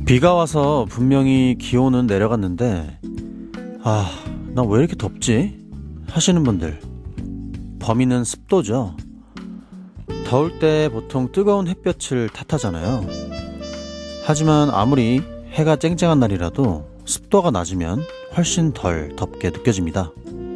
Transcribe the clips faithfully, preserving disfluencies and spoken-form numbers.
비가 와서 분명히 기온은 내려갔는데 아, 나 왜 이렇게 덥지? 하시는 분들, 범인은 습도죠. 더울 때 보통 뜨거운 햇볕을 탓하잖아요. 하지만 아무리 해가 쨍쨍한 날이라도 습도가 낮으면 훨씬 덜 덥게 느껴집니다.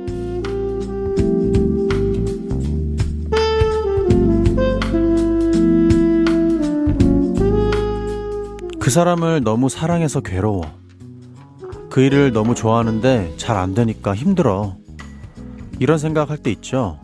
그 사람을 너무 사랑해서 괴로워. 그 일을 너무 좋아하는데 잘 안 되니까 힘들어. 이런 생각할 때 있죠.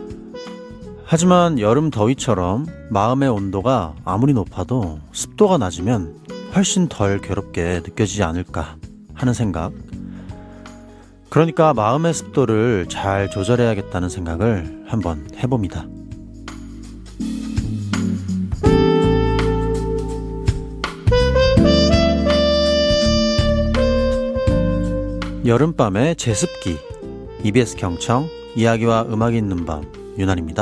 하지만 여름 더위처럼 마음의 온도가 아무리 높아도 습도가 낮으면 훨씬 덜 괴롭게 느껴지지 않을까 하는 생각. 그러니까 마음의 습도를 잘 조절해야겠다는 생각을 한번 해봅니다. 여름밤의 제습기, 이비에스 경청, 이야기와 음악이 있는 밤, 유난입니다.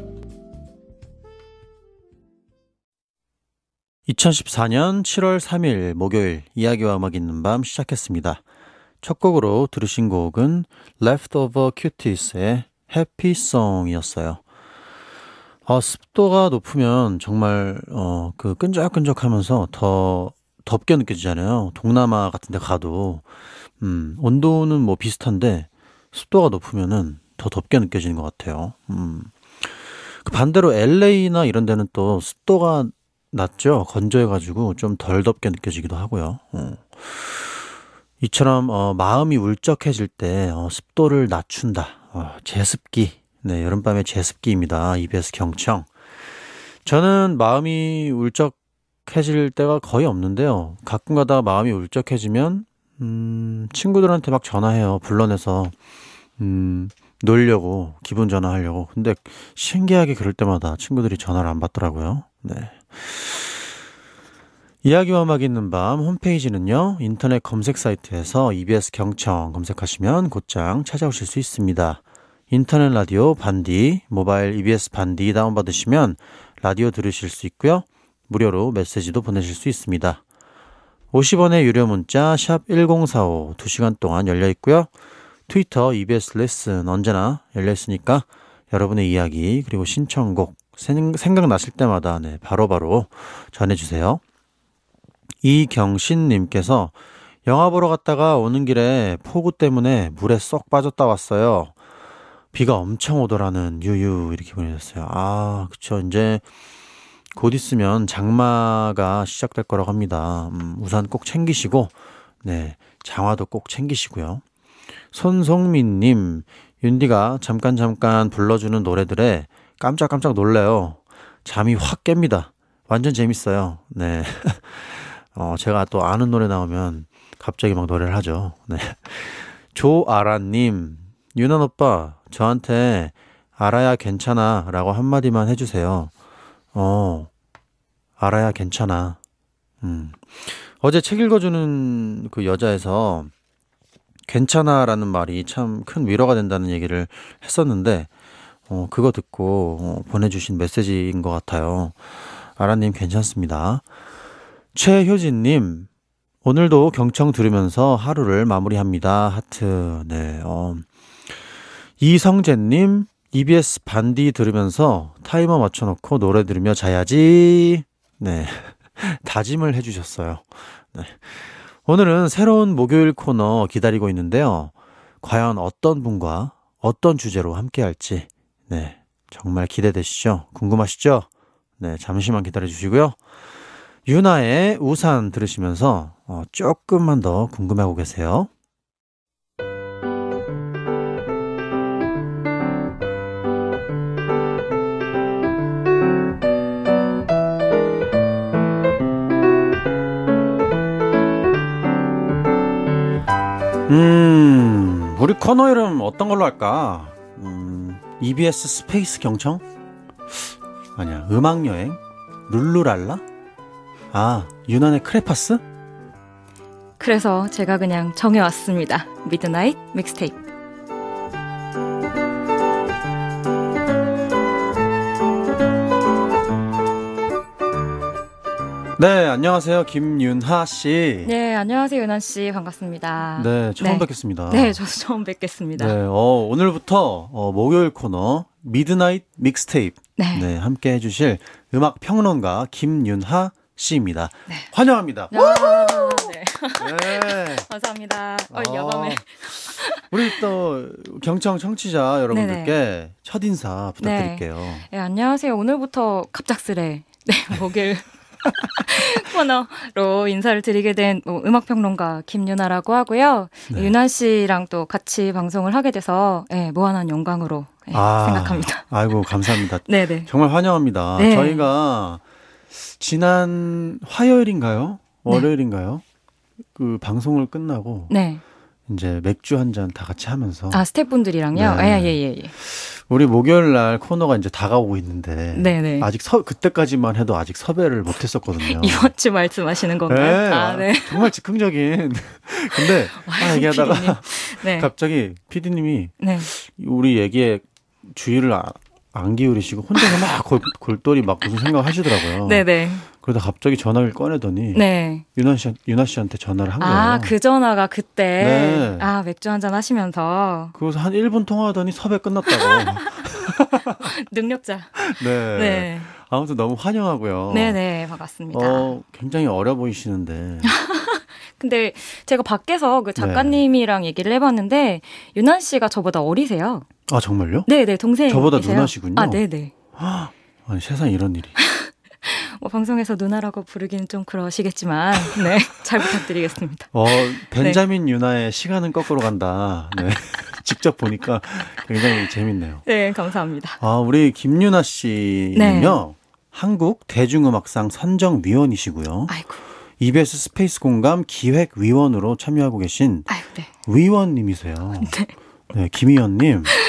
이천십사년 칠월 삼일 목요일, 이야기와 음악이 있는 밤 시작했습니다. 첫 곡으로 들으신 곡은 Leftover Cuties의 Happy Song이었어요. 어, 습도가 높으면 정말 어, 그 끈적끈적하면서 더 덥게 느껴지잖아요. 동남아 같은 데 가도 음, 온도는 뭐 비슷한데 습도가 높으면은 더 덥게 느껴지는 것 같아요. 음. 그 반대로 엘에이나 이런 데는 또 습도가 낮죠. 건조해가지고 좀 덜 덥게 느껴지기도 하고요. 어. 이처럼 어, 마음이 울적해질 때 어, 습도를 낮춘다. 어, 제습기. 네, 여름밤의 제습기입니다. 이비에스 경청. 저는 마음이 울적해질 때가 거의 없는데요. 가끔 가다가 마음이 울적해지면 음, 친구들한테 막 전화해요. 불러내서 음, 놀려고, 기분 전화하려고. 근데 신기하게 그럴 때마다 친구들이 전화를 안 받더라고요. 네. 이야기와 음악 있는 밤 홈페이지는요, 인터넷 검색 사이트에서 이비에스 경청 검색하시면 곧장 찾아오실 수 있습니다. 인터넷 라디오 반디, 모바일 이비에스 반디 다운받으시면 라디오 들으실 수 있고요. 무료로 메시지도 보내실 수 있습니다. 오십 원의 유료 문자 샵 일공사오 두 시간 동안 열려 있고요. 트위터 이비에스 레슨 언제나 열려 있으니까 여러분의 이야기 그리고 신청곡 생각나실 때마다 네, 바로바로 전해주세요. 이경신님께서 영화 보러 갔다가 오는 길에 폭우 때문에 물에 쏙 빠졌다 왔어요. 비가 엄청 오더라는 유유 이렇게 보내셨어요. 아, 그쵸. 이제 곧 있으면 장마가 시작될 거라고 합니다. 음, 우산 꼭 챙기시고, 네, 장화도 꼭 챙기시고요. 손송민님, 윤디가 잠깐 잠깐 불러주는 노래들에 깜짝깜짝 놀래요. 잠이 확 깹니다. 완전 재밌어요. 네, 어, 제가 또 아는 노래 나오면 갑자기 막 노래를 하죠. 네, 조아라님, 윤한 오빠, 저한테 알아야 괜찮아 라고 한마디만 해주세요. 어, 알아야 괜찮아. 음. 어제 책 읽어주는 그 여자에서 괜찮아 라는 말이 참 큰 위로가 된다는 얘기를 했었는데, 어, 그거 듣고 어, 보내주신 메시지인 것 같아요. 아라님 괜찮습니다. 최효진님, 오늘도 경청 들으면서 하루를 마무리합니다. 하트. 네, 어. 이성재님, 이비에스 반디 들으면서 타이머 맞춰놓고 노래 들으며 자야지. 네, 다짐을 해주셨어요. 네. 오늘은 새로운 목요일 코너 기다리고 있는데요. 과연 어떤 분과 어떤 주제로 함께 할지, 네, 정말 기대되시죠? 궁금하시죠? 네, 잠시만 기다려주시고요. 유나의 우산 들으시면서 어, 조금만 더 궁금해하고 계세요. 음, 우리 코너 이름 어떤 걸로 할까? 음, 이비에스 스페이스 경청? 아니야, 음악여행? 룰루랄라? 아, 유난의 크레파스? 그래서 제가 그냥 정해왔습니다. 미드나잇 믹스테이프. 네, 안녕하세요. 김윤하 씨. 네, 안녕하세요. 윤하 씨. 반갑습니다. 네, 처음 네. 뵙겠습니다. 네, 저도 처음 뵙겠습니다. 네, 어, 오늘부터 어, 목요일 코너 미드나잇 믹스테이프 네. 네, 함께 해주실 음악 평론가 김윤하 씨입니다. 네. 환영합니다. 야, 네. 네. 감사합니다. 어, 어, 여밤에. 우리 또 경청 청취자 여러분들께 첫 인사 부탁드릴게요. 네. 네, 안녕하세요. 오늘부터 갑작스레 네, 목요일 코너로 인사를 드리게 된 뭐, 음악평론가 김윤아라고 하고요. 네. 윤아 씨랑 또 같이 방송을 하게 돼서 네, 무한한 영광으로 네, 아, 생각합니다. 아이고, 감사합니다. 네네. 정말 환영합니다. 네. 저희가 지난 화요일인가요? 월요일인가요? 그 방송을 끝나고 네. 이제 맥주 한 잔 다 같이 하면서 아, 스태프분들이랑요? 네. 아, 예, 예, 예. 우리 목요일 날 코너가 이제 다가오고 있는데 네네. 아직 서, 그때까지만 해도 아직 섭외를 못 했었거든요. 이번 주 말씀하시는 건가요? 네. 아, 네. 정말 즉흥적인. 근데 아, 얘기하다가 피디님. 네. 갑자기 피디님이 네. 우리 얘기에 주의를 아, 안 기울이시고 혼자서 막 골, 골똘히 막 무슨 생각 하시더라고요. 네네. 그러다 갑자기 전화기를 꺼내더니 네. 윤아 씨, 윤아 씨한테 전화를 한 거예요. 아, 그 전화가 그때. 네. 아, 맥주 한잔 하시면서. 그래서 한 일 분 통화하더니 섭외 끝났다고. 능력자. 네. 네. 아무튼 너무 환영하고요. 네네, 반갑습니다. 어, 굉장히 어려 보이시는데. 근데 제가 밖에서 그 작가님이랑 네. 얘기를 해봤는데, 윤한 씨가 저보다 어리세요. 아, 정말요? 네네, 동생이세요. 저보다 누나시군요. 아, 네네. 아니, 세상에 이런 일이. 뭐 방송에서 누나라고 부르기는 좀 그러시겠지만, 네, 잘 부탁드리겠습니다. 어, 벤자민 네. 유나의 시간은 거꾸로 간다. 네. 직접 보니까 굉장히 재밌네요. 네, 감사합니다. 아, 우리 김윤아 씨는요, 네. 한국 대중음악상 선정위원이시고요. 아이고. 이비에스 스페이스 공감 기획위원으로 참여하고 계신 아이고, 네. 위원님이세요. 네. 네, 김위원님. 네.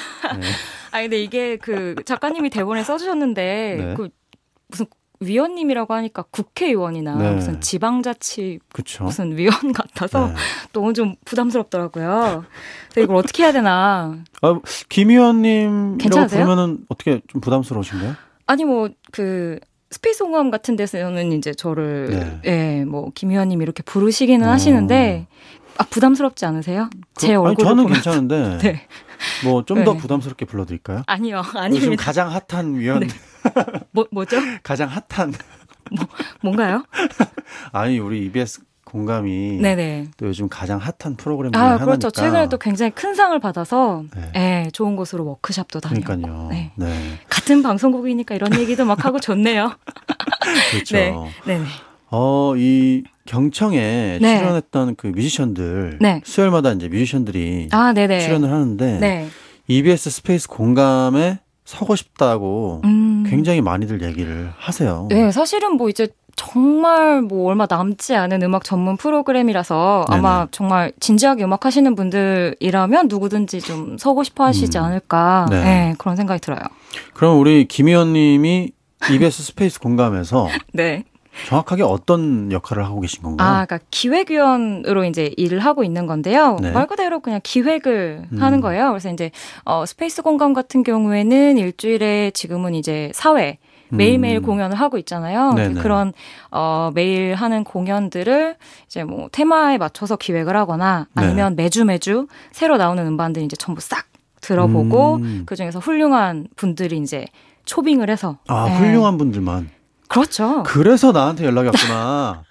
아, 근데 이게 그 작가님이 대본에 써주셨는데, 네. 그 무슨 위원님이라고 하니까 국회의원이나 네. 무슨 지방자치 그쵸? 무슨 위원 같아서 네. 너무 좀 부담스럽더라고요. 그래서 이걸 어떻게 해야 되나. 아, 김 의원님이라고 괜찮으세요? 부르면은 어떻게 좀 부담스러우신가요? 아니 뭐 그 스페이스 공감 같은 데서는 이제 저를 네. 예, 뭐 김 의원님 이렇게 부르시기는 어. 하시는데 아 부담스럽지 않으세요? 그, 제 얼굴을 저는 보면. 괜찮은데. 네. 뭐 좀 더 네. 부담스럽게 불러드릴까요? 아니요, 아닙니다. 요즘 가장 핫한 위원. 네. 뭐 뭐죠? 가장 핫한. 뭐 뭔가요? 아니 우리 이비에스 공감이 네네. 또 요즘 가장 핫한 프로그램 중에 아, 하나니까. 그렇죠. 최근에 또 굉장히 큰 상을 받아서 네. 네, 좋은 곳으로 워크숍도 다니고. 그러니까요. 네. 네. 같은 방송국이니까 이런 얘기도 막 하고 좋네요. 그렇죠. 네. 네네. 어, 이 경청에 네. 출연했던 그 뮤지션들 네. 수요일마다 이제 뮤지션들이 아, 네네. 출연을 하는데 네. 이비에스 스페이스 공감에 서고 싶다고 음. 굉장히 많이들 얘기를 하세요. 네, 사실은 뭐 이제 정말 뭐 얼마 남지 않은 음악 전문 프로그램이라서 네네. 아마 정말 진지하게 음악 하시는 분들이라면 누구든지 좀 서고 싶어 하시지 음. 않을까 네. 네, 그런 생각이 들어요. 그럼 우리 김 의원님이 이비에스 스페이스 공감에서 네. 정확하게 어떤 역할을 하고 계신 건가요? 아, 그러니까 기획위원으로 이제 일을 하고 있는 건데요. 네. 말 그대로 그냥 기획을 음. 하는 거예요. 그래서 이제 어, 스페이스 공감 같은 경우에는 일주일에 지금은 이제 사 회 매일매일 음. 공연을 하고 있잖아요. 그런 어, 매일 하는 공연들을 이제 뭐 테마에 맞춰서 기획을 하거나 아니면 네. 매주 매주 새로 나오는 음반들 이제 전부 싹 들어보고 음. 그 중에서 훌륭한 분들이 이제 초빙을 해서 아 네. 훌륭한 분들만. 그렇죠. 그래서 나한테 연락이 왔구나.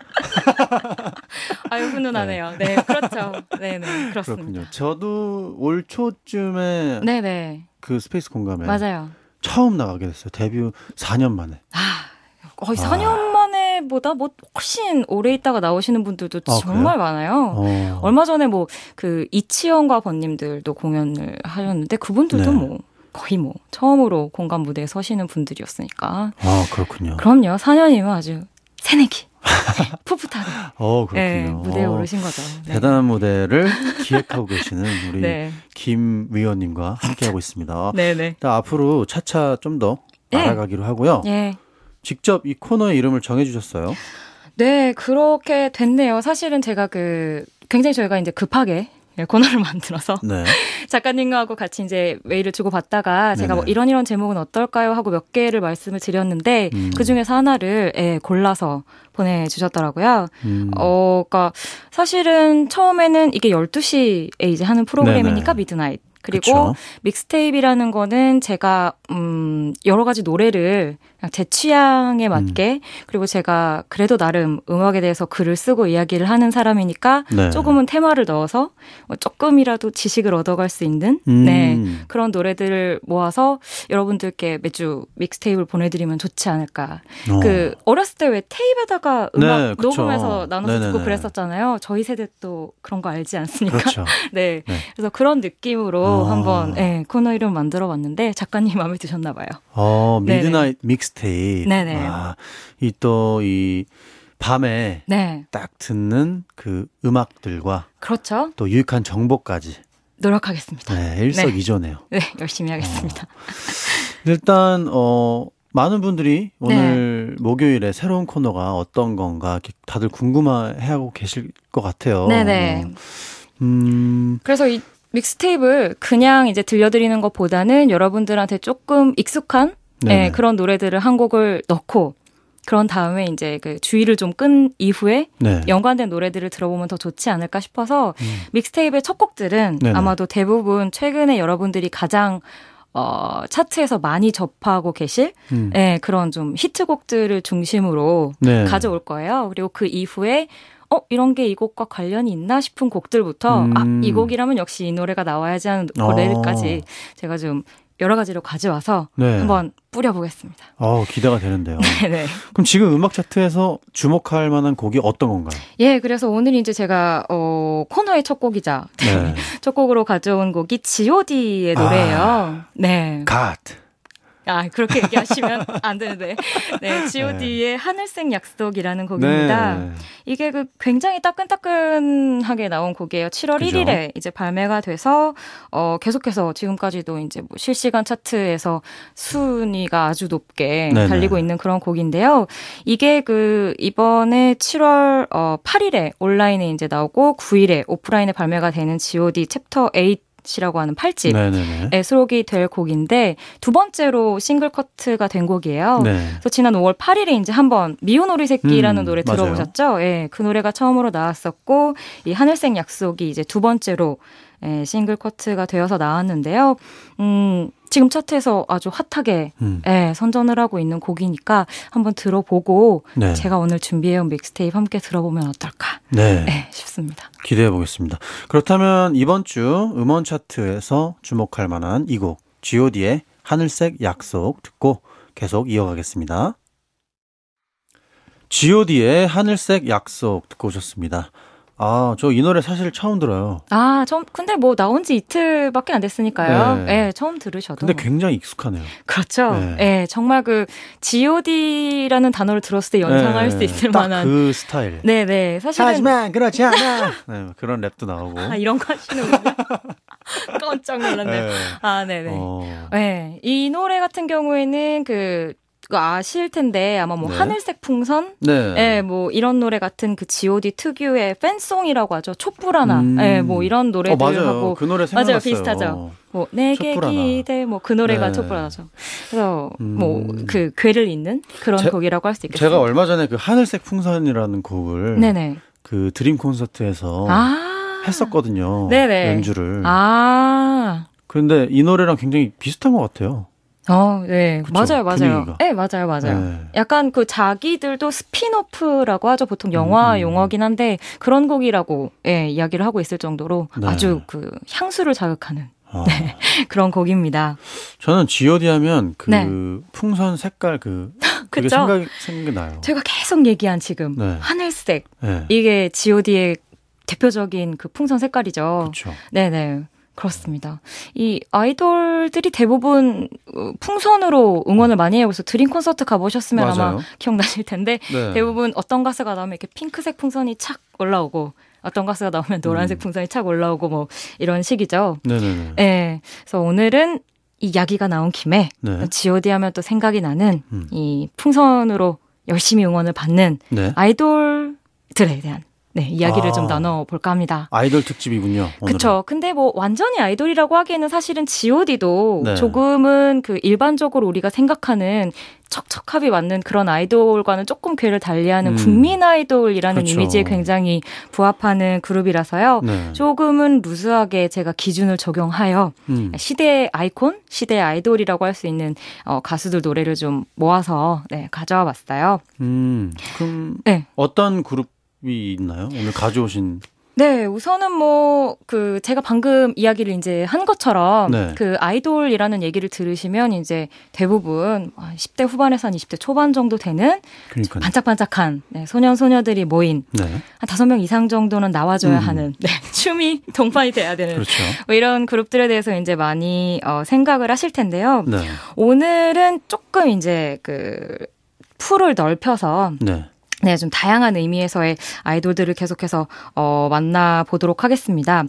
아유, 훈훈하네요. 네, 네 그렇죠. 네네, 네, 그렇습니다. 그렇군요. 저도 올 초쯤에 네네. 그 스페이스 공감에 맞아요. 처음 나가게 됐어요. 데뷔 사 년 만에. 아, 거의 아. 사 년 만에 보다 뭐 훨씬 오래 있다가 나오시는 분들도 아, 정말 그래요? 많아요. 어. 얼마 전에 뭐 그 이치현과 번님들도 공연을 하셨는데 그분들도 네. 뭐 거의 뭐 처음으로 공감 무대에 서시는 분들이었으니까. 아, 그렇군요. 그럼요. 사 년이면 아주 새내기. 풋풋하게. 어, 그렇군요. 네, 무대에 어, 오르신 거죠. 네. 대단한 무대를 기획하고 계시는 우리 네. 김 위원님과 함께하고 있습니다. 네네. 앞으로 차차 좀 더 네. 알아가기로 하고요. 네. 직접 이 코너의 이름을 정해주셨어요. 네, 그렇게 됐네요. 사실은 제가 그 굉장히 저희가 이제 급하게 코너를 만들어서 네. 작가님하고 같이 이제 메일을 주고 받다가 제가 뭐 이런 이런 제목은 어떨까요? 하고 몇 개를 말씀을 드렸는데 음. 그 중에서 하나를 예, 골라서 보내주셨더라고요. 음. 어, 그러니까 사실은 처음에는 이게 열두 시에 이제 하는 프로그램이니까 미드나잇. 그리고 그쵸. 믹스테이프라는 거는 제가 음 여러 가지 노래를 그냥 제 취향에 맞게 음. 그리고 제가 그래도 나름 음악에 대해서 글을 쓰고 이야기를 하는 사람이니까 네. 조금은 테마를 넣어서 뭐 조금이라도 지식을 얻어갈 수 있는 음. 네 그런 노래들을 모아서 여러분들께 매주 믹스테이프를 보내드리면 좋지 않을까. 어. 그 어렸을 때 왜 테이프에다가 음악 네, 녹음해서 나눠서 네네네. 듣고 그랬었잖아요. 저희 세대 또 그런 거 알지 않습니까? 그렇죠. 네. 네. 그래서 그런 느낌으로 어. 한번 네, 코너 이름 만들어봤는데 작가님 마음에 드셨나 봐요. 어, 미드나잇 믹스테이프. 네네. 아, 이 또 이 밤에 네. 딱 듣는 그 음악들과 그렇죠. 또 유익한 정보까지 노력하겠습니다. 네, 일석이조네요. 네, 네 열심히 하겠습니다. 어. 일단 어 많은 분들이 오늘 네. 목요일에 새로운 코너가 어떤 건가 다들 궁금해하고 계실 것 같아요. 네네. 음. 그래서 이 믹스테이프를 그냥 이제 들려드리는 것보다는 여러분들한테 조금 익숙한 네, 그런 노래들을 한 곡을 넣고 그런 다음에 이제 그 주의를 좀 끈 이후에 네. 연관된 노래들을 들어보면 더 좋지 않을까 싶어서 음. 믹스테이프의 첫 곡들은 네네. 아마도 대부분 최근에 여러분들이 가장 어, 차트에서 많이 접하고 계실 음. 네, 그런 좀 히트곡들을 중심으로 네. 가져올 거예요. 그리고 그 이후에 어, 이런 게 이 곡과 관련이 있나 싶은 곡들부터 음. 아, 이 곡이라면 역시 이 노래가 나와야지 하는 노래까지 제가 좀 여러 가지로 가져와서 네. 한번 뿌려보겠습니다. 어, 기대가 되는데요. 네네. 그럼 지금 음악 차트에서 주목할 만한 곡이 어떤 건가요? 예, 그래서 오늘 이제 제가 어, 코너의 첫 곡이자 네. 첫 곡으로 가져온 곡이 지 오 디의 노래예요. 아, 네. God. 아, 그렇게 얘기하시면 안 되는데. 네, 지 오 디의 네. 하늘색 약속이라는 곡입니다. 네. 이게 그 굉장히 따끈따끈하게 나온 곡이에요. 칠월 그죠? 일일에 이제 발매가 돼서 어, 계속해서 지금까지도 이제 뭐 실시간 차트에서 순위가 아주 높게 네네. 달리고 있는 그런 곡인데요. 이게 그 이번에 칠월 어, 팔일에 온라인에 이제 나오고 구일에 오프라인에 발매가 되는 지 오 디 챕터 팔 이라고 하는 팔 집에 수록이 될 곡인데 두 번째로 싱글 커트가 된 곡이에요. 네. 그래서 지난 오월 팔일에 이제 한번 미운 오리 새끼라는 음, 노래 들어보셨죠? 예, 그 노래가 처음으로 나왔었고 이 하늘색 약속이 이제 두 번째로 예, 싱글 커트가 되어서 나왔는데요. 음, 지금 차트에서 아주 핫하게 음. 예, 선전을 하고 있는 곡이니까 한번 들어보고 네. 제가 오늘 준비해온 믹스테이프 함께 들어보면 어떨까 네. 예, 싶습니다. 기대해 보겠습니다. 그렇다면 이번 주 음원 차트에서 주목할 만한 이 곡 지 오 디의 하늘색 약속 듣고 계속 이어가겠습니다. 지 오 디의 하늘색 약속 듣고 오셨습니다. 아, 저 이 노래 사실 처음 들어요. 아, 처음, 근데 뭐 나온 지 이틀밖에 안 됐으니까요. 네. 네, 처음 들으셔도. 근데 굉장히 익숙하네요. 그렇죠. 네, 네 정말 그 지 오 디라는 단어를 들었을 때 연상할 네, 수 있을 딱 만한. 그 스타일. 네네. 네, 사실은. 하지만 그렇지 않아. 네, 그런 랩도 나오고. 아, 이런 거 하시는군요. 깜짝 놀랐네요. 네. 아, 네네. 어... 네. 이 노래 같은 경우에는 그, 아실 텐데 아마 뭐 네. 하늘색 풍선, 네. 네, 뭐 이런 노래 같은 그 지 오 디 특유의 팬송이라고 하죠. 촛불하나, 음. 네, 뭐 이런 노래들 어, 맞아요. 하고 그 노래 생각났어요. 맞아요, 비슷하죠. 뭐 내게 기대, 뭐 그 노래가 네. 촛불하나죠. 그래서 음. 뭐 그 괴를 잇는 그런 제, 곡이라고 할 수 있겠어요. 제가 얼마 전에 그 하늘색 풍선이라는 곡을 네네. 그 드림 콘서트에서 아. 했었거든요. 네네. 연주를. 아. 그런데 이 노래랑 굉장히 비슷한 것 같아요. 어, 네. 그쵸? 맞아요, 맞아요. 분위기가. 네, 맞아요, 맞아요. 네. 약간 그 자기들도 스피노프라고 하죠. 보통 영화 음. 용어긴 한데 그런 곡이라고 예, 이야기를 하고 있을 정도로 네. 아주 그 향수를 자극하는 아. 네, 그런 곡입니다. 저는 지 오 디 하면 그 네. 풍선 색깔 그 그게 생각이 생각나요. 제가 계속 얘기한 지금 네. 하늘색 네. 이게 지 오 디의 대표적인 그 풍선 색깔이죠. 그렇죠. 네, 네. 그렇습니다. 이 아이돌들이 대부분 풍선으로 응원을 많이 해요. 그래서 드림 콘서트 가보셨으면 맞아요. 아마 기억나실 텐데 네. 대부분 어떤 가수가 나오면 이렇게 핑크색 풍선이 착 올라오고 어떤 가수가 나오면 노란색 음. 풍선이 착 올라오고 뭐 이런 식이죠. 네네네. 네. 그래서 오늘은 이 이야기가 나온 김에 네. 지 오 디 하면 또 생각이 나는 음. 이 풍선으로 열심히 응원을 받는 네. 아이돌들에 대한 네, 이야기를 아, 좀 나눠볼까 합니다. 아이돌 특집이군요. 그렇죠. 근데 뭐 완전히 아이돌이라고 하기에는 사실은 지오디도 네. 조금은 그 일반적으로 우리가 생각하는 척척합이 맞는 그런 아이돌과는 조금 궤를 달리하는 음. 국민 아이돌이라는 그렇죠. 이미지에 굉장히 부합하는 그룹이라서요. 네. 조금은 루즈하게 제가 기준을 적용하여 음. 시대의 아이콘, 시대의 아이돌이라고 할 수 있는 어, 가수들 노래를 좀 모아서 네, 가져와 봤어요. 음, 그럼 네. 어떤 그룹이 있나요? 오늘 가져오신 네, 우선은 뭐, 그, 제가 방금 이야기를 이제 한 것처럼, 네. 그 아이돌이라는 얘기를 들으시면 이제 대부분 십 대 후반에서 한 이십 대 초반 정도 되는 그러니까요. 반짝반짝한 네, 소년, 소녀들이 모인 네. 한 다섯 명 이상 정도는 나와줘야 음. 하는, 네, 춤이 동반이 돼야 되는 그렇죠. 뭐 이런 그룹들에 대해서 이제 많이 어, 생각을 하실 텐데요. 네. 오늘은 조금 이제 그, 풀을 넓혀서, 네. 네, 좀 다양한 의미에서의 아이돌들을 계속해서 어, 만나보도록 하겠습니다.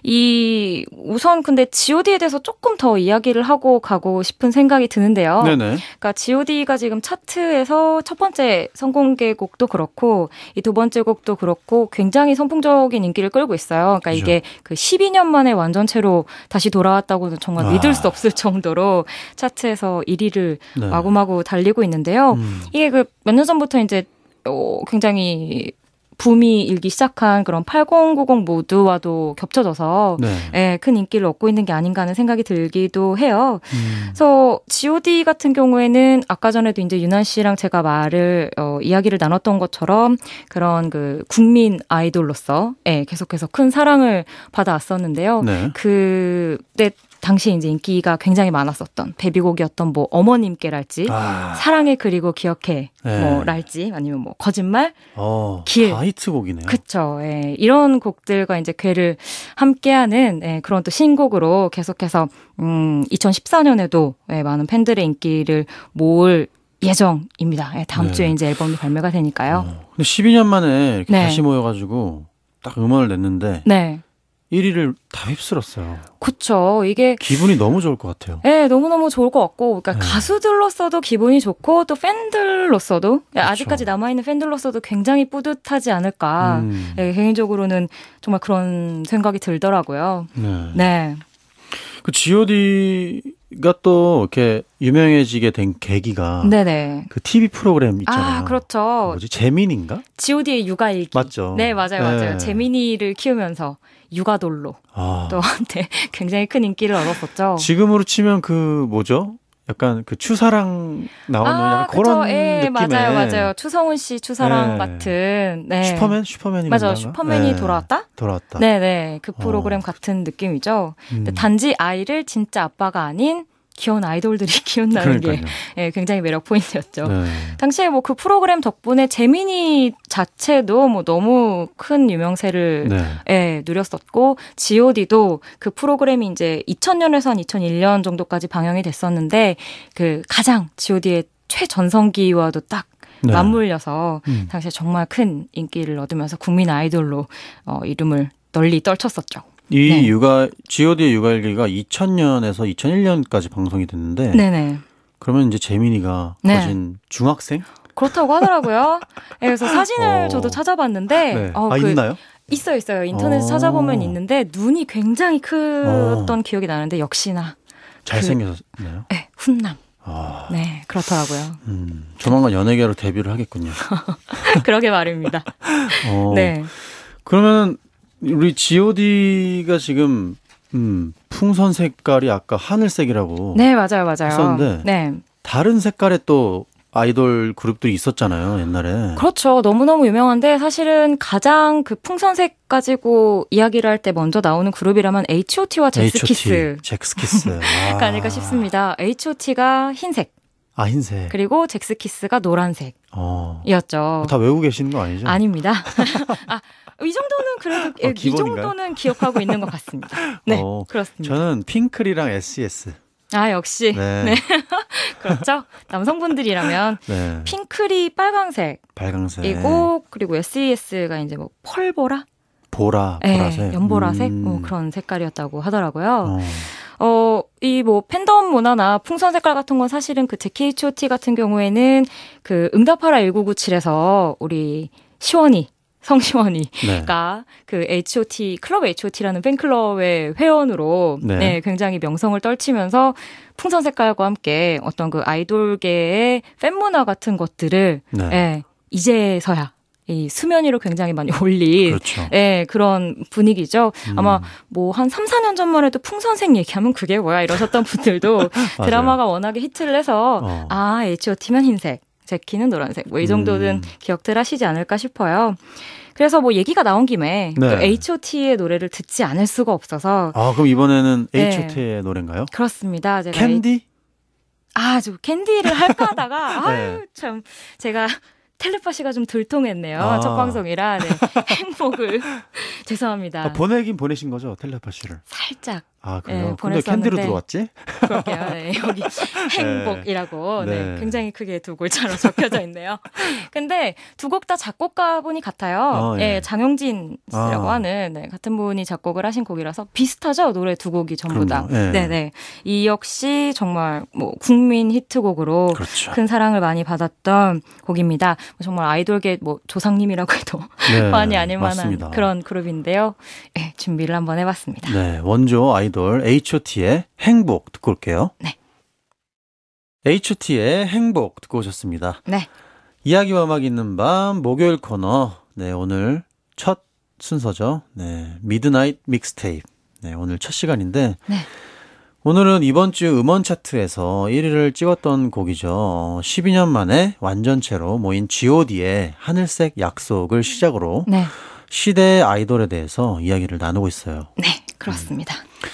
이 우선 근데 지오디에 대해서 조금 더 이야기를 하고 가고 싶은 생각이 드는데요. 네네. 그러니까 지오디가 지금 차트에서 첫 번째 선공개곡도 그렇고 이 두 번째 곡도 그렇고 굉장히 선풍적인 인기를 끌고 있어요. 그러니까 그렇죠. 이게 그 십이 년 만에 완전체로 다시 돌아왔다고는 정말 아. 믿을 수 없을 정도로 차트에서 일 위를 네. 마구마구 달리고 있는데요. 음. 이게 그 몇 년 전부터 이제 어, 굉장히 붐이 일기 시작한 그런 팔공구공 모드와도 겹쳐져서 네. 예, 큰 인기를 얻고 있는 게 아닌가 하는 생각이 들기도 해요. 음. 그래서 지오디 같은 경우에는 아까 전에도 이제 유난 씨랑 제가 말을 어, 이야기를 나눴던 것처럼 그런 그 국민 아이돌로서 예, 계속해서 큰 사랑을 받아왔었는데요. 네. 그때 당시 이제 인기가 굉장히 많았었던 데뷔곡이었던 뭐 어머님께랄지 아. 사랑해 그리고 기억해 네. 뭐랄지 아니면 뭐 거짓말 어, 길 다 히트곡이네요. 그렇죠. 예, 이런 곡들과 이제 궤를 함께하는 예, 그런 또 신곡으로 계속해서 음, 이천십사 년에도 예, 많은 팬들의 인기를 모을 예정입니다. 예, 다음 네. 주에 이제 앨범이 발매가 되니까요. 어, 근데 십이 년 만에 이렇게 네. 다시 모여가지고 딱 음원을 냈는데. 네. 일 위를 다 휩쓸었어요. 그렇죠. 이게 기분이 너무 좋을 것 같아요. 네, 너무너무 좋을 것 같고 그러니까 네. 가수들로서도 기분이 좋고 또 팬들로서도 그렇죠. 아직까지 남아있는 팬들로서도 굉장히 뿌듯하지 않을까. 음. 네, 개인적으로는 정말 그런 생각이 들더라고요. 네. 네. 그 지오디가 또 이렇게 유명해지게 된 계기가 네네. 그 티비 프로그램 있잖아요. 아, 그렇죠. 그 뭐지? 재민인가? 지오디의 육아일기. 맞죠. 네, 맞아요, 맞아요. 네. 재민이를 키우면서 육아돌로 아. 또 네, 굉장히 큰 인기를 얻었었죠. 지금으로 치면 그 뭐죠? 약간 그 추사랑 나오는 아, 약간 그런 예, 느낌의 맞아요, 맞아요. 추성훈 씨 추사랑 네. 같은 네. 슈퍼맨, 슈퍼맨이 맞아요. 슈퍼맨이 네. 돌아왔다. 돌아왔다. 네, 네. 그 프로그램 어. 같은 느낌이죠. 음. 단지 아이를 진짜 아빠가 아닌 귀여운 아이돌들이 키운다는 그러니까요. 게 예, 굉장히 매력 포인트였죠. 네. 당시에 뭐 그 프로그램 덕분에 재민이 자체도 뭐 너무 큰 유명세를 네. 예, 누렸었고 지오디도 그 프로그램이 이제 이천 년에서 한 이천일 년 정도까지 방영이 됐었는데 그 가장 지오디의 최전성기와도 딱 네. 맞물려서 음. 당시에 정말 큰 인기를 얻으면서 국민 아이돌로 어, 이름을 널리 떨쳤었죠. 이 네. 육아 지오디의 육아일기가 이천 년에서 이천일 년까지 방송이 됐는데 네네. 그러면 이제 재민이가 네. 거진 중학생? 그렇다고 하더라고요. 네, 그래서 사진을 어. 저도 찾아봤는데 네. 어, 아 그, 있나요? 있어요, 있어요. 인터넷에 어. 찾아보면 있는데 눈이 굉장히 크던 어. 기억이 나는데 역시나 잘생겼나요? 그, 네, 훈남. 아. 네, 그렇더라고요. 음, 조만간 연예계로 데뷔를 하겠군요. 그러게 말입니다. 어. 네. 그러면 우리 지오디가 지금 음, 풍선 색깔이 아까 하늘색이라고 네, 맞아요, 맞아요. 했었는데 네. 다른 색깔의 또 아이돌 그룹들이 있었잖아요, 옛날에. 그렇죠. 너무너무 유명한데 사실은 가장 그 풍선색 가지고 이야기를 할 때 먼저 나오는 그룹이라면 에이치 오 티와 잭스키스. 잭스키스. 가 아닐까 싶습니다. 에이치 오 티가 흰색. 아, 흰색. 그리고 잭스키스가 노란색. 어. 이었죠. 다 외우고 계시는 거 아니죠? 아닙니다. 아, 이 정도는 그래도 어, 이 정도는 기억하고 있는 것 같습니다. 네, 어, 그렇습니다. 저는 핑클이랑 에스이에스. 아, 역시. 네. 네. 그렇죠. 남성분들이라면 네. 핑클이 빨강색. 빨강색이고 그리고 에스이에스가 이제 뭐 펄보라? 보라, 보라색. 네, 연보라색 음. 뭐 그런 색깔이었다고 하더라고요. 어. 어, 이 뭐 팬덤 문화나 풍선 색깔 같은 건 사실은 그 제이케이에이치 오 티 같은 경우에는 그 응답하라 일구구칠에서 우리 시원이 성시원이가 네. 그 에이치 오 티 클럽 에이치 오 티라는 팬클럽의 회원으로 네. 네, 굉장히 명성을 떨치면서 풍선 색깔과 함께 어떤 그 아이돌계의 팬 문화 같은 것들을 네. 네, 이제서야 이 수면 위로 굉장히 많이 올린 그렇죠. 예, 그런 분위기죠. 음. 아마 뭐 한 삼, 사 년 전만 해도 풍선색 얘기하면 그게 뭐야 이러셨던 분들도 드라마가 워낙에 히트를 해서 어. 아, 에이치 오 티면 흰색, 제키는 노란색 뭐 이 정도는 음. 기억들 하시지 않을까 싶어요. 그래서 뭐 얘기가 나온 김에 네. 또 에이치 오 티의 노래를 듣지 않을 수가 없어서 아, 그럼 이번에는 에이치 오 티의 네. 노래인가요? 그렇습니다. 제가 캔디? 에이... 아, 저 캔디를 할까 하다가 네. 아유, 참 제가 텔레파시가 좀 들통했네요. 아. 첫 방송이라 네. 행복을 죄송합니다. 아, 보내긴 보내신 거죠? 텔레파시를. 살짝. 아, 그래요? 네, 근데 캔디로 들어왔지? 그러게요. 네, 여기 행복이라고 네. 네, 굉장히 크게 두 글자로 적혀져 있네요. 근데 두 곡 다 작곡가분이 같아요. 아, 예. 네, 장용진 씨라고 아. 하는 네, 같은 분이 작곡을 하신 곡이라서 비슷하죠? 노래 두 곡이 전부 다. 네. 네, 네. 이 역시 정말 뭐 국민 히트곡으로 그렇죠. 큰 사랑을 많이 받았던 곡입니다. 정말 아이돌계 뭐 조상님이라고 해도 네, 많이 아닐 만한 맞습니다. 그런 그룹인데요. 네, 준비를 한번 해봤습니다. 네, 원조 아이돌 에이치 오 티의 행복 듣고 올게요. 네. 에이치 오 티의 행복 듣고 오셨습니다. 네. 이야기와 음악 있는 밤 목요일 코너. 네, 오늘 첫 순서죠. 네, 미드나잇 믹스테이프. 네, 오늘 첫 시간인데 네. 오늘은 이번 주 음원 차트에서 일 위를 찍었던 곡이죠. 십이 년 만에 완전체로 모인 지 오 디의 하늘색 약속을 시작으로 네. 시대의 아이돌에 대해서 이야기를 나누고 있어요. 네, 그렇습니다.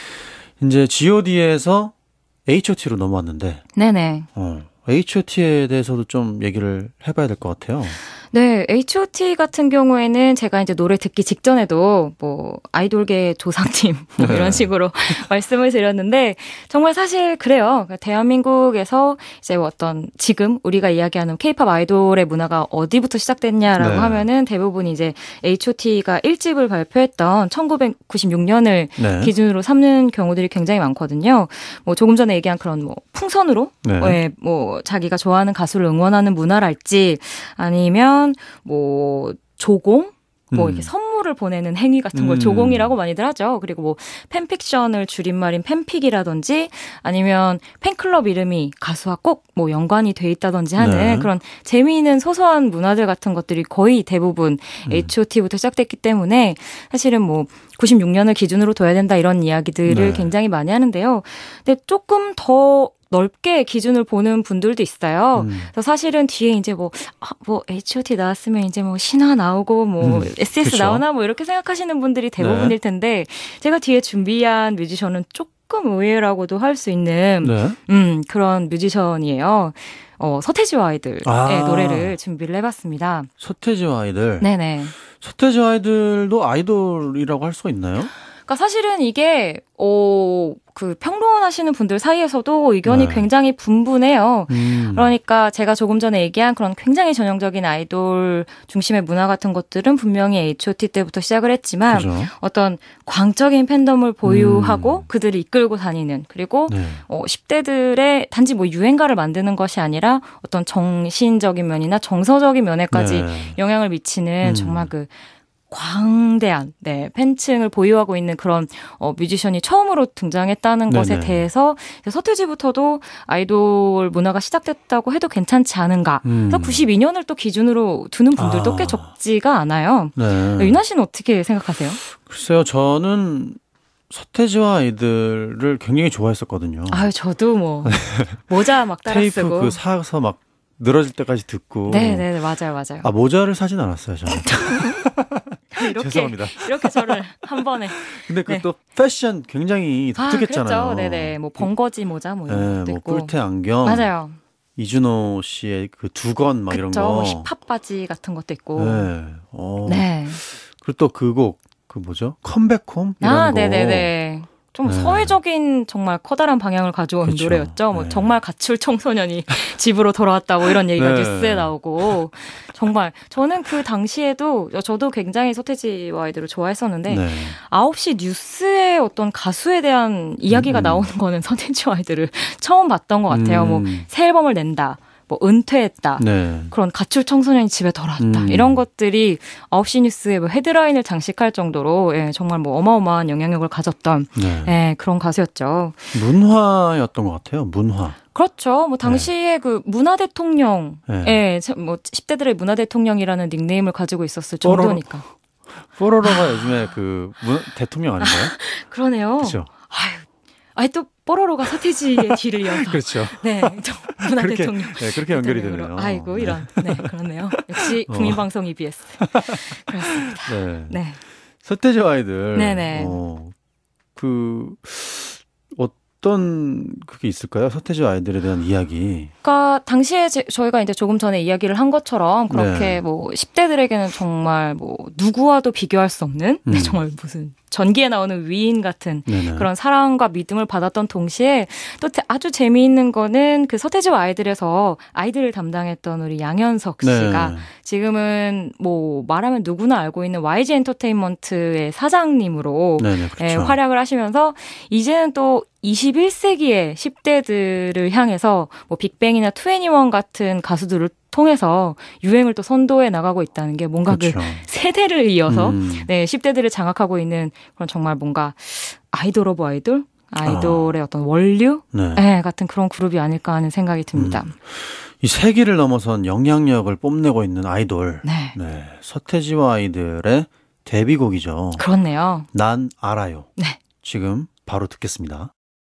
음. 이제 지 오 디에서 에이치 오 티로 넘어왔는데 네네. 어, 에이치 오 티에 대해서도 좀 얘기를 해봐야 될 것 같아요. 네, 에이치 오 티 같은 경우에는 제가 이제 노래 듣기 직전에도 뭐 아이돌계 조상님 뭐 이런 식으로 말씀을 드렸는데 정말 사실 그래요. 대한민국에서 이제 어떤 지금 우리가 이야기하는 케이팝 아이돌의 문화가 어디부터 시작됐냐라고 네. 하면은 대부분 이제 에이치 오 티가 일 집을 발표했던 천구백구십육 년을 네. 기준으로 삼는 경우들이 굉장히 많거든요. 뭐 조금 전에 얘기한 그런 뭐 풍선으로 네. 네, 뭐 자기가 좋아하는 가수를 응원하는 문화랄지 아니면 뭐 조공 뭐 음. 이렇게 선물을 보내는 행위 같은 걸 음. 조공이라고 많이들 하죠. 그리고 뭐 팬픽션을 줄임말인 팬픽이라든지 아니면 팬클럽 이름이 가수와 꼭 뭐 연관이 돼 있다든지 하는 네. 그런 재미있는 소소한 문화들 같은 것들이 거의 대부분 음. 에이치 오 티부터 시작됐기 때문에 사실은 뭐 구십육 년을 기준으로 둬야 된다 이런 이야기들을 네. 굉장히 많이 하는데요. 근데 조금 더 넓게 기준을 보는 분들도 있어요. 음. 그래서 사실은 뒤에 이제 뭐, 아, 뭐, 에이치 오 티 나왔으면 이제 뭐, 신화 나오고, 뭐, 음. 에스 에스 그쵸? 나오나, 뭐, 이렇게 생각하시는 분들이 대부분일 네. 텐데, 제가 뒤에 준비한 뮤지션은 조금 의외라고도 할 수 있는, 네. 음, 그런 뮤지션이에요. 어, 서태지와 아이들의 아. 노래를 준비를 해봤습니다. 서태지와 아이들? 네네. 서태지와 아이들도 아이돌이라고 할 수가 있나요? 그러니까 사실은 이게, 어, 그 평론하시는 분들 사이에서도 의견이 네. 굉장히 분분해요. 음. 그러니까 제가 조금 전에 얘기한 그런 굉장히 전형적인 아이돌 중심의 문화 같은 것들은 분명히 에이치 오 티 때부터 시작을 했지만 그죠. 어떤 광적인 팬덤을 보유하고 음. 그들을 이끌고 다니는 그리고 네. 어, 십 대들의 단지 뭐 유행가를 만드는 것이 아니라 어떤 정신적인 면이나 정서적인 면에까지 네. 영향을 미치는 음. 정말 그 광대한 네, 팬층을 보유하고 있는 그런 어, 뮤지션이 처음으로 등장했다는 네네. 것에 대해서 서태지부터도 아이돌 문화가 시작됐다고 해도 괜찮지 않은가. 음. 그래서 구십이 년을 또 기준으로 두는 분들도 아. 꽤 적지가 않아요. 네. 유나 씨는 어떻게 생각하세요? 글쎄요. 저는 서태지와 아이들을 굉장히 좋아했었거든요. 아유, 저도 뭐 모자 막 따라 테이프 쓰고. 테이프 그 사서 막 늘어질 때까지 듣고. 네네 맞아요 맞아요. 아 모자를 사진 않았어요 저는. 이렇게, 죄송합니다. 이렇게 저를 한 번에. 근데 그또 네. 패션 굉장히 독특했잖아요. 아, 그렇죠. 네네. 뭐 번거지 모자 뭐 이런 네, 것도 뭐 있고. 뿔테 안경. 맞아요. 이준호 씨의 그 두건 막 이런 거. 힙합 바지 같은 것도 있고. 네. 어. 네. 그리고 또 그 곡 그 뭐죠? 컴백홈 이런 아, 거. 네네네. 좀 네. 사회적인 정말 커다란 방향을 가져온 그쵸. 노래였죠. 뭐 네. 정말 가출 청소년이 집으로 돌아왔다 뭐 이런 얘기가 네. 뉴스에 나오고 정말 저는 그 당시에도 저도 굉장히 서태지와 아이들을 좋아했었는데 네. 아홉 시 뉴스에 어떤 가수에 대한 이야기가 음. 나오는 거는 서태지와 아이들을 처음 봤던 것 같아요. 음. 뭐 새 앨범을 낸다. 뭐 은퇴했다. 네. 그런 가출 청소년이 집에 돌아왔다. 음. 이런 것들이 아홉 시 뉴스의 뭐 헤드라인을 장식할 정도로 예, 정말 뭐 어마어마한 영향력을 가졌던 네. 예, 그런 가수였죠. 문화였던 것 같아요. 문화. 그렇죠. 뭐 당시에 네. 그 문화 대통령, 네. 예, 뭐 십 대들의 문화 대통령이라는 닉네임을 가지고 있었을 정도니까. 뽀로로가 요즘에 그 문, 대통령 아닌가요? 그러네요. 그렇죠. 아유, 아니 또 뽀로로가 서태지의 뒤를 이어서. 그렇죠. 네, 문화 그렇게, 대통령. 네, 그렇게 연결이 되네요. 아이고 이런. 네, 네 그렇네요. 역시 국민방송 이비에스. 그렇습니다. 네. 네. 서태지 아이들. 네네. 어, 그 어떤 그게 있을까요? 서태지 아이들에 대한 이야기. 그러니까 당시에 제, 저희가 이제 조금 전에 이야기를 한 것처럼 그렇게 네. 뭐 십 대들에게는 정말 뭐 누구와도 비교할 수 없는 음. 네, 정말 무슨 전기에 나오는 위인 같은 네네. 그런 사랑과 믿음을 받았던 동시에 또 아주 재미있는 거는 그 서태지와 아이들에서 아이들을 담당했던 우리 양현석 씨가 네. 지금은 뭐 말하면 누구나 알고 있는 와이지 엔터테인먼트의 사장님으로 네네, 그렇죠. 예, 활약을 하시면서 이제는 또 이십일 세기의 십 대들을 향해서 뭐 빅뱅이나 투애니원 같은 가수들을 통해서 유행을 또 선도해 나가고 있다는 게 뭔가 그렇죠. 그 세대를 이어서 음. 네, 십 대들을 장악하고 있는 그런 정말 뭔가 아이돌 오브 아이돌? 아이돌의 아. 어떤 원류? 네. 네, 같은 그런 그룹이 아닐까 하는 생각이 듭니다. 음. 이 세기를 넘어선 영향력을 뽐내고 있는 아이돌. 네. 네. 서태지와 아이들의 데뷔곡이죠. 그렇네요. 난 알아요. 네. 지금 바로 듣겠습니다.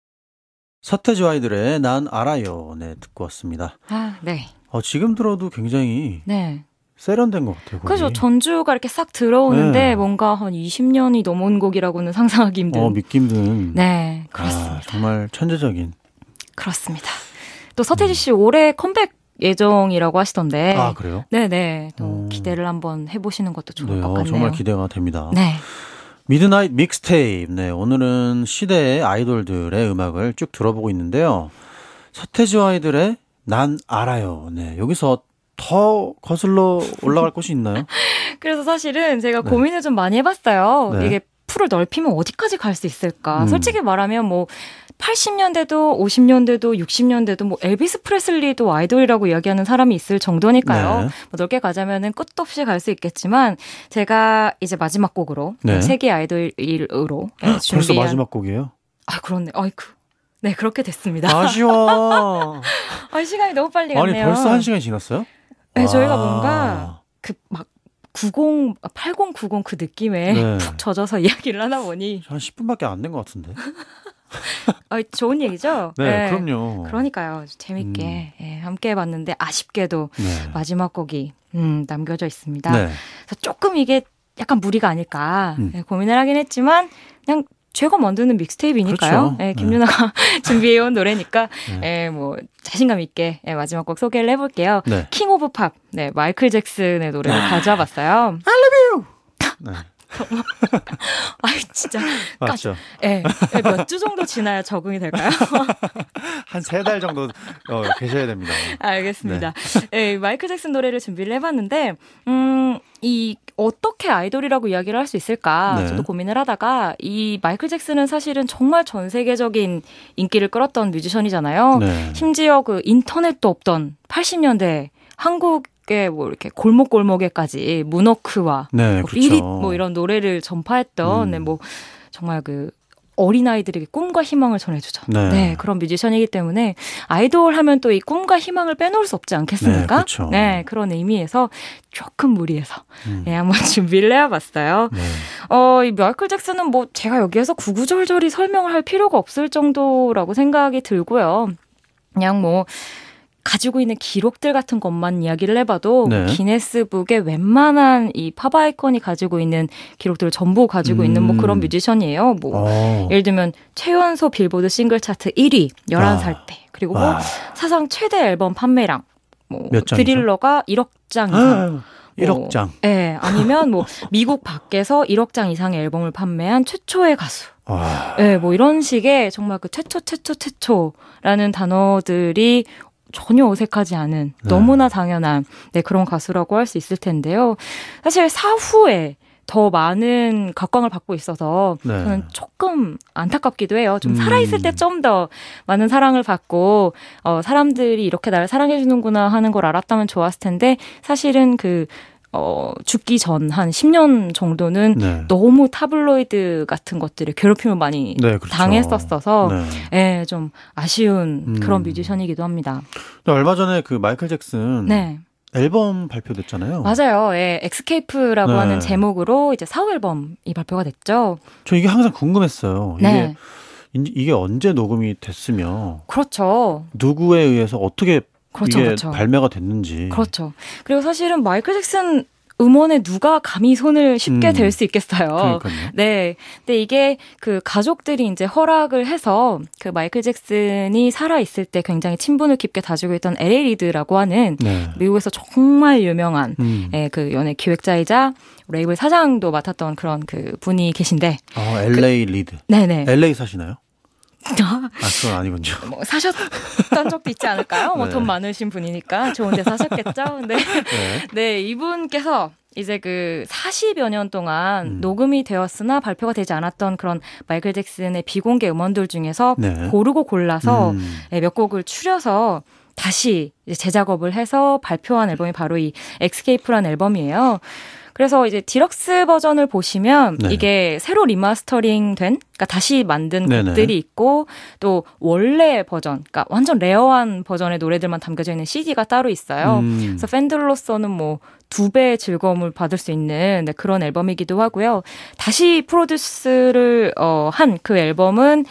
서태지 아이들의 난 알아요. 네, 듣고 왔습니다. 아, 네. 어, 지금 들어도 굉장히 네. 세련된 것 같아요. 그렇죠. 전주가 이렇게 싹 들어오는데 네. 뭔가 한 이십 년이 넘은 곡이라고는 상상하기 힘든. 어, 믿기 힘든. 네, 그렇습니다. 아, 정말 천재적인. 그렇습니다. 또 서태지 씨 음. 올해 컴백 예정이라고 하시던데. 아, 그래요? 네네. 또 음. 기대를 한번 해보시는 것도 좋을 네, 것 같네요. 정말 기대가 됩니다. 네. 미드나잇 믹스테이프. 네, 오늘은 시대의 아이돌들의 음악을 쭉 들어보고 있는데요. 서태지 아이들의 난 알아요. 네, 여기서 더 거슬러 올라갈 곳이 있나요? 그래서 사실은 제가 네. 고민을 좀 많이 해봤어요. 네. 이게 풀을 넓히면 어디까지 갈 수 있을까? 음. 솔직히 말하면 뭐 팔십 년대도 오십 년대도 육십 년대도 뭐 엘비스 프레슬리도 아이돌이라고 이야기하는 사람이 있을 정도니까요. 네. 뭐 넓게 가자면은 끝도 없이 갈 수 있겠지만 제가 이제 마지막 곡으로 네. 세계 아이돌으로 네, 준비한. 벌써 마지막 곡이에요? 아 그렇네. 아이고. 네 그렇게 됐습니다. 아쉬워. 아 시간이 너무 빨리 갔네요. 아니 벌써 한 시간이 지났어요? 네 저희가 뭔가 그 막 구십, 팔십, 구십 그 느낌에 네. 푹 젖어서 이야기를 하다 보니 한 십 분밖에 안 된 것 같은데. 아, 좋은 얘기죠? 네, 네, 그럼요. 그러니까 재밌게 음. 예, 함께 해봤는데 아쉽게도 네. 마지막 곡이 음, 남겨져 있습니다. 네. 그래서 조금 이게 약간 무리가 아닐까 음. 예, 고민을 하긴 했지만 그냥 제가 만드는 믹스테이프니까요. 그렇죠. 예, 김유나가 네. 준비해온 노래니까 네. 예, 뭐 자신감 있게 예, 마지막 곡 소개를 해볼게요. 네. 킹 오브 팝, 네, 마이클 잭슨의 노래를 가져와봤어요. I love you. 네. 아유 진짜 맞죠. 예, 네, 몇 주 정도 지나야 적응이 될까요? 한 세 달 정도 어, 계셔야 됩니다. 알겠습니다. 네. 네, 마이클 잭슨 노래를 준비를 해봤는데 음, 이 어떻게 아이돌이라고 이야기를 할 수 있을까 네. 저도 고민을 하다가 이 마이클 잭슨은 사실은 정말 전 세계적인 인기를 끌었던 뮤지션이잖아요. 네. 심지어 그 인터넷도 없던 팔십 년대 한국 뭐 이렇게 골목골목에까지 문워크와 네, 뭐 비릿 뭐 이런 노래를 전파했던 음. 네, 뭐 정말 그 어린아이들에게 꿈과 희망을 전해주죠. 네. 네, 그런 뮤지션이기 때문에 아이돌 하면 또 이 꿈과 희망을 빼놓을 수 없지 않겠습니까? 네, 그렇죠. 네, 그런 의미에서 조금 무리해서 음. 네, 한번 준비를 해봤어요. 네. 어, 이 마이클 잭슨은 뭐 제가 여기에서 구구절절히 설명을 할 필요가 없을 정도라고 생각이 들고요. 그냥 뭐 가지고 있는 기록들 같은 것만 이야기를 해봐도 네. 기네스북의 웬만한 이 팝 아이콘이 가지고 있는 기록들을 전부 가지고 음. 있는 뭐 그런 뮤지션이에요. 뭐 오. 예를 들면 최연소 빌보드 싱글 차트 일 위 열한 살 아. 때 그리고 뭐 사상 최대 앨범 판매량 뭐 드릴러가 일억 장 이상. 아. 일억 장. 뭐, 네, 아니면 뭐 미국 밖에서 일억 장 이상의 앨범을 판매한 최초의 가수. 와. 네, 뭐 이런 식의 정말 그 최초 최초 최초라는 단어들이 전혀 어색하지 않은 네. 너무나 당연한 네, 그런 가수라고 할 수 있을 텐데요. 사실 사후에 더 많은 각광을 받고 있어서 네. 저는 조금 안타깝기도 해요. 좀 음. 살아있을 때 좀 더 많은 사랑을 받고 어, 사람들이 이렇게 나를 사랑해주는구나 하는 걸 알았다면 좋았을 텐데 사실은 그 어, 죽기 전 한 십 년 정도는 네. 너무 타블로이드 같은 것들을 괴롭힘을 많이 네, 그렇죠. 당했었어서 네. 예, 좀 아쉬운 음. 그런 뮤지션이기도 합니다. 얼마 전에 그 마이클 잭슨 네. 앨범 발표됐잖아요. 맞아요. 예, 엑스케이프라고 네. 하는 제목으로 이제 사 호 앨범이 발표가 됐죠. 저 이게 항상 궁금했어요. 네. 이게 이게 언제 녹음이 됐으며 그렇죠. 누구에 의해서 어떻게 그렇죠, 이게 그렇죠. 발매가 됐는지. 그렇죠. 그리고 사실은 마이클 잭슨 음원에 누가 감히 손을 쉽게 음, 댈 수 있겠어요. 그러니까요. 네. 근데 이게 그 가족들이 이제 허락을 해서 그 마이클 잭슨이 살아있을 때 굉장히 친분을 깊게 다지고 있던 엘에이 리드라고 하는 네. 미국에서 정말 유명한 음. 예, 그 연예 기획자이자 레이블 사장도 맡았던 그런 그 분이 계신데. 어, 엘에이 그, 리드. 네네. 엘에이 사시나요? 아, 그건 아니군요. 뭐 사셨던 적도 있지 않을까요? 네. 뭐 돈 많으신 분이니까 좋은 데 사셨겠죠? 네. 네. 네, 이분께서 이제 그 사십여 년 동안 음. 녹음이 되었으나 발표가 되지 않았던 그런 마이클 잭슨의 비공개 음원들 중에서 네. 고르고 골라서 음. 몇 곡을 추려서 다시 이제 재작업을 해서 발표한 앨범이 바로 이 엑스케이프라는 앨범이에요. 그래서 이제 디럭스 버전을 보시면 네. 이게 새로 리마스터링 된, 그러니까 다시 만든 네네. 곡들이 있고 또 원래 버전, 그러니까 완전 레어한 버전의 노래들만 담겨져 있는 씨디가 따로 있어요. 음. 그래서 팬들로서는 뭐 두 배의 즐거움을 받을 수 있는 네, 그런 앨범이기도 하고요. 다시 프로듀스를 어, 한 그 앨범은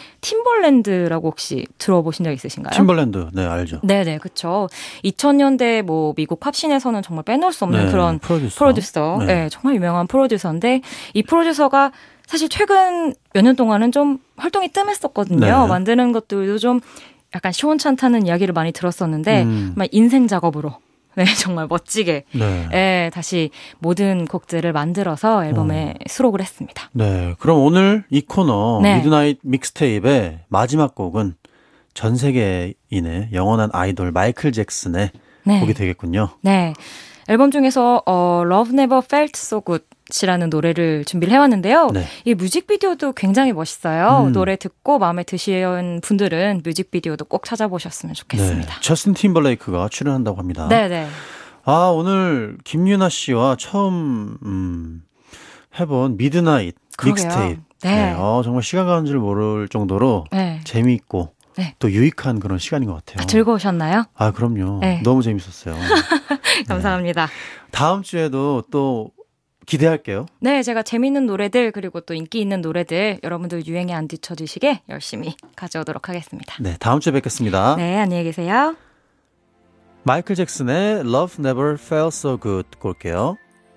팀벌랜드라고 혹시 들어보신 적 있으신가요? 팀벌랜드, 네 알죠. 네네, 그렇죠. 이천 년대 뭐 미국 팝씬에서는 정말 빼놓을 수 없는 네, 그런 프로듀서, 프로듀서. 네. 네, 정말 유명한 프로듀서인데 이 프로듀서가 사실 최근 몇 년 동안은 좀 활동이 뜸했었거든요. 네. 만드는 것들도 좀 약간 시원찮다는 이야기를 많이 들었었는데 음. 정말 인생 작업으로. 네, 정말 멋지게 네. 네, 다시 모든 곡들을 만들어서 앨범에 어. 수록을 했습니다. 네, 그럼 오늘 이 코너 네. 미드나잇 믹스테이프의 마지막 곡은 전 세계인의 영원한 아이돌 마이클 잭슨의 네. 곡이 되겠군요. 네, 앨범 중에서 어, Love Never Felt So Good 이라는 노래를 준비를 해왔는데요. 네. 이 뮤직비디오도 굉장히 멋있어요. 음. 노래 듣고 마음에 드시는 분들은 뮤직비디오도 꼭 찾아보셨으면 좋겠습니다. 네. 저스틴 팀벌레이크가 출연한다고 합니다. 네네. 아, 오늘 김유나 씨와 처음 음, 해본 미드나잇 믹스테이프. 네. 네. 어, 정말 시간 가는 줄 모를 정도로 네. 재미있고 네. 또 유익한 그런 시간인 것 같아요. 아, 즐거우셨나요? 아, 그럼요. 네. 너무 재밌었어요. 감사합니다. 네. 다음 주에도 또 기대할게요. 네, 제가 재미있는 노래들 그리고 또 인기 있는 노래들 여러분들 유행에 안 뒤처지시게 열심히 가져오도록 하겠습니다. 네, 다음 주에 뵙겠습니다. 네, 안녕히 계세요. 마이클 잭슨의 Love Never Felt So Good 듣고 올게요.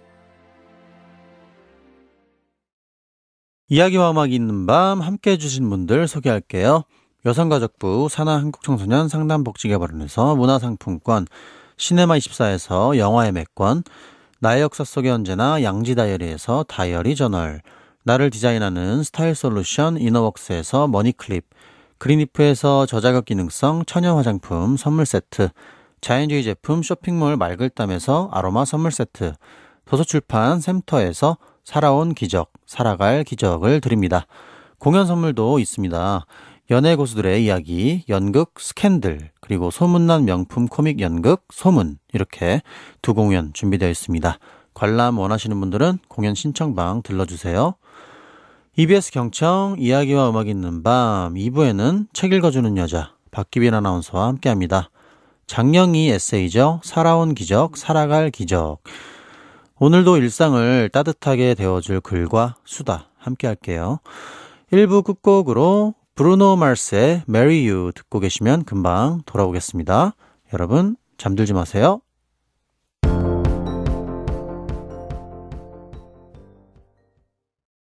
이야기와 음악이 있는 밤 함께해 주신 분들 소개할게요. 여성가족부 산하한국청소년 상담복지개발원에서 문화상품권, 시네마이십사에서 영화의 맥권, 나의 역사 속의 언제나 양지다이어리에서 다이어리 저널, 나를 디자인하는 스타일 솔루션 이너웍스에서 머니클립, 그린리프에서 저자극 기능성 천연 화장품 선물 세트, 자연주의 제품 쇼핑몰 말글담에서 아로마 선물 세트, 도서출판 샘터에서 살아온 기적, 살아갈 기적을 드립니다. 공연 선물도 있습니다. 연예 고수들의 이야기, 연극 스캔들, 그리고 소문난 명품 코믹 연극 소문, 이렇게 두 공연 준비되어 있습니다. 관람 원하시는 분들은 공연 신청방 들러주세요. 이비에스 경청 이야기와 음악이 있는 밤 이 부에는 책 읽어주는 여자 박기빈 아나운서와 함께합니다. 장영희 에세이죠. 살아온 기적, 살아갈 기적. 오늘도 일상을 따뜻하게 데워줄 글과 수다 함께할게요. 일 부 끝곡으로 브루노 마스의 Marry You 듣고 계시면 금방 돌아오겠습니다. 여러분 잠들지 마세요.